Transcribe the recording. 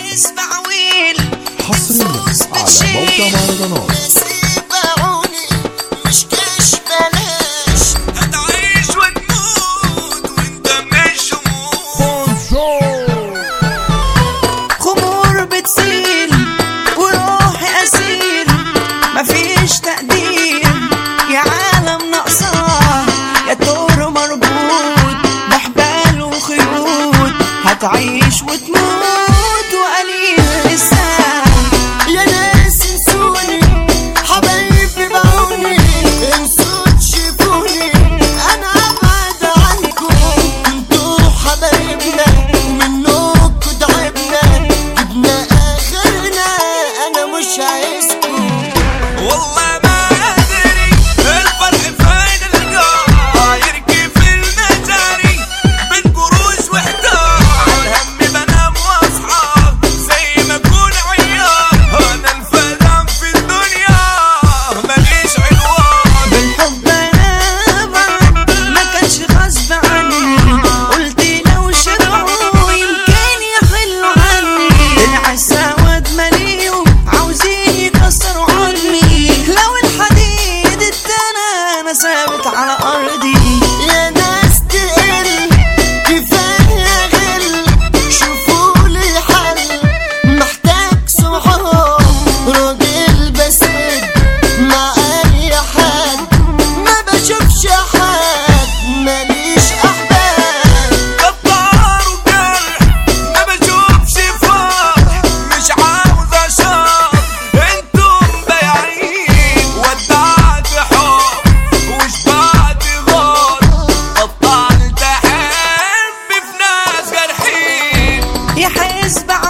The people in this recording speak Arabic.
حزب عويل حصريا على موقع مهرجانات. باعوني مش كاش بلاش، هتعيش وتموت وانت مش هموت. خمور بتسيل وروحي اسير، مفيش تقدير يا عالم ناقصاه، يا طور مربوط بحبال وخيوط، هتعيش وتموت وقليل لسان. يا ناس انسوني حبايبي باعوني، انسوا تشوفوني انا ابعد عنكم، انتوا حبايبنا ومنكم تعبنا، جبنا اخرنا انا مش عايزكم. والله ما ادري الفرح فين القاه، يركي في المجاري بين قروش وحدار، الهم بنام واصحى زي ما اكون عيار، انا الفلام في الدنيا ماليش عنوان. بالحب انا بعد ما كانش غصب عني، قلت لو شرعوا يمكن يحلوا عني، طلع السواد مليهم عاوزين يكسروا عني، لو الحديد اتنى انا ثابت على ارضي. يا ناس تقل كفاية غل، شوفولي حل محتاج صحاب، راجل بسد مع اي حد، ما بشوفش حد ماليش احباب. غدار وجرح ما بشوفش فرح، مش عاوز اشرب انتم بايعين، ودعت حب وشبعت غار، بطلت احب في ناس جارحين. يا حزب